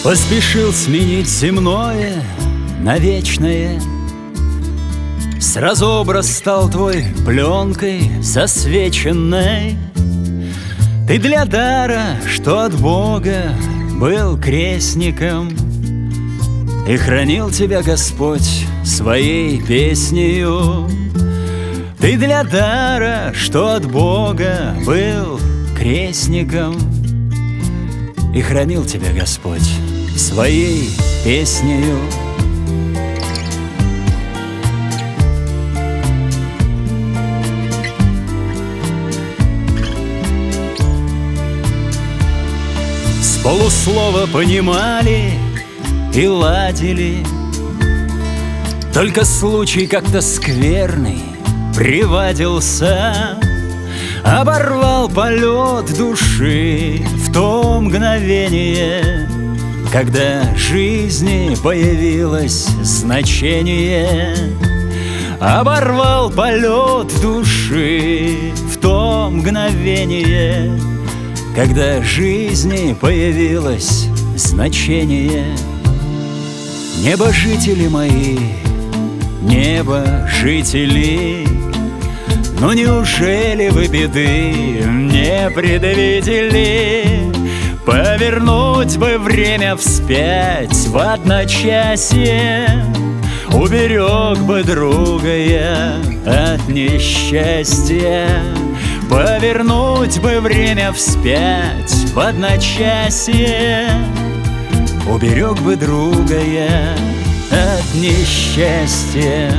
Поспешил сменить земное на вечное. Сразу образ стал твой пленкой засвеченной. Ты для дара, что от Бога, был крестником, и хранил тебя Господь своей песнею. Ты для дара, что от Бога, был крестником, и хранил тебя Господь своей песнею. С полуслова понимали и ладили, только случай как-то скверный привадился, оборвал полет души в то мгновение, когда жизни появилось значение. Оборвал полет души в то мгновение, когда жизни появилось значение. Небожители мои, небожители, ну неужели вы беды не предвидели? Повернуть бы время вспять в одночасье, уберег бы друга я от несчастья. Повернуть бы время вспять в одночасье, уберег бы друга я от несчастья.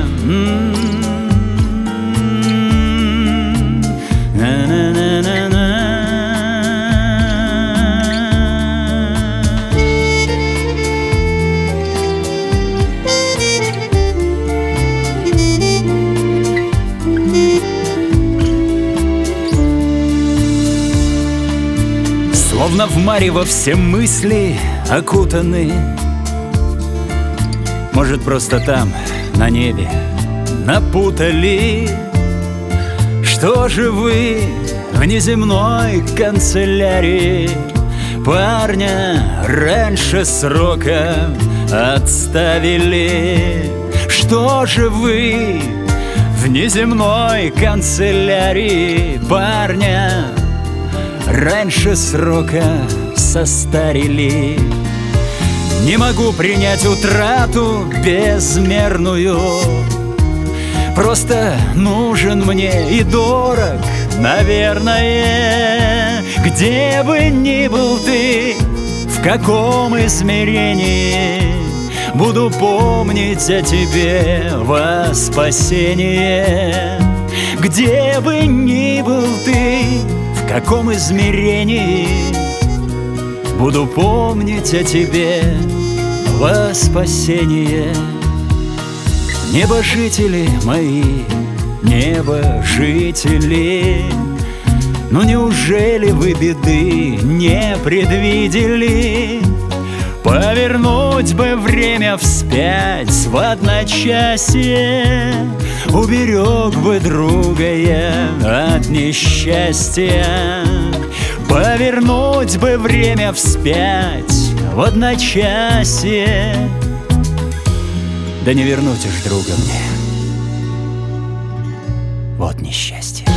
Словно в марево все мысли окутаны. Может, просто там, на небе, напутали. Что же вы в неземной канцелярии парня раньше срока отставили? Что же вы в неземной канцелярии парня раньше срока состарили? Не могу принять утрату безмерную, просто нужен мне и дорог, наверное. Где бы ни был ты, в каком измерении, буду помнить о тебе во спасение. Где бы ни был ты, в каком измерении, буду помнить о тебе во спасение. Небожители мои, небожители, ну неужели вы беды не предвидели? Повернуть бы время вспять в одночасье, уберег бы друга я от несчастья. Повернуть бы время вспять в одночасье, да не вернуть уж друга мне, вот несчастье.